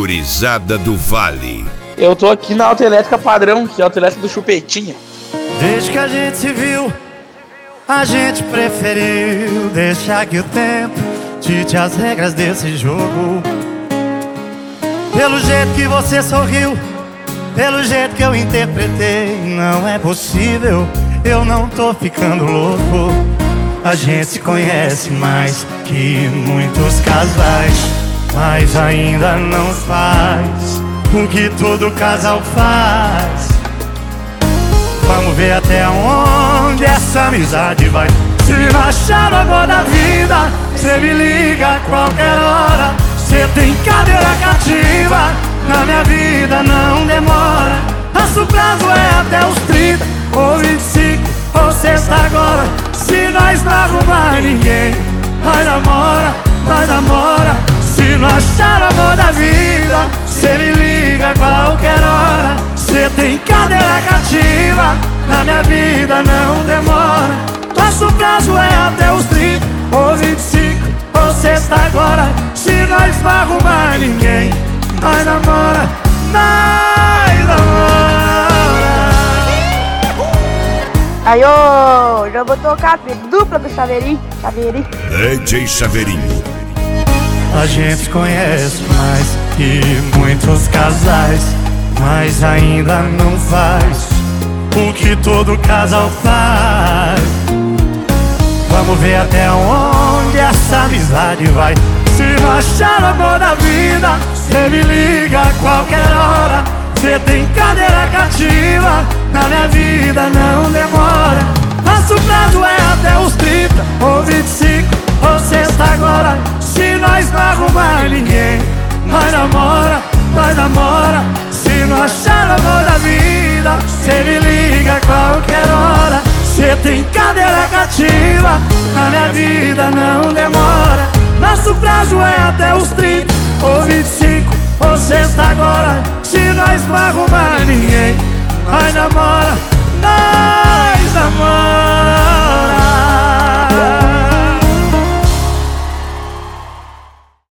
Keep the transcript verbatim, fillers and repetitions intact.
Gurizada do Vale. Eu tô aqui na autoelétrica padrão, que é a autoelétrica do Chupetinha. Desde que a gente se viu, a gente preferiu deixar que o tempo dite as regras desse jogo. Pelo jeito que você sorriu, pelo jeito que eu interpretei, não é possível, eu não tô ficando louco. A gente se conhece mais que muitos casais, mas ainda não faz o que todo casal faz. Vamos ver até onde essa amizade vai. Se não achar o amor da vida, cê me liga a qualquer hora. Cê tem cadeira cativa, na minha vida não demora. Nosso prazo é até os trinta, ou vinte e cinco, ou sexta agora. Se nós não arrumar ninguém, nós namora, nós namora. Se não achar o amor da vida, cê me liga a qualquer hora. Cê tem cadeira cativa, na minha vida não demora. Nosso prazo é até os trinta, ou vinte e cinco, ou sexta agora. Se nós não arrumar ninguém, nós namora, nós namora. Aí, ô, já vou tocar a dupla do Chaveirinho, Chaveirinho. D J Chaveirinho. A gente se conhece mais que muitos casais, mas ainda não faz o que todo casal faz. Vamos ver até onde essa amizade vai. Se não achar o amor da vida, cê me liga a qualquer hora. Cê tem cadeira cativa, na minha vida não demora. Nosso prazo é até os trinta, ou vinte e cinco, ou sexta agora. Se nós não arrumar ninguém, nós namora, nós namora. Se não achar o amor da vida, cê me liga a qualquer hora. Cê tem cadeira cativa, na minha vida não demora. Nosso prazo é até os trinta, ou vinte e cinco, ou sexta agora. Se nós não arrumar ninguém, nós namora.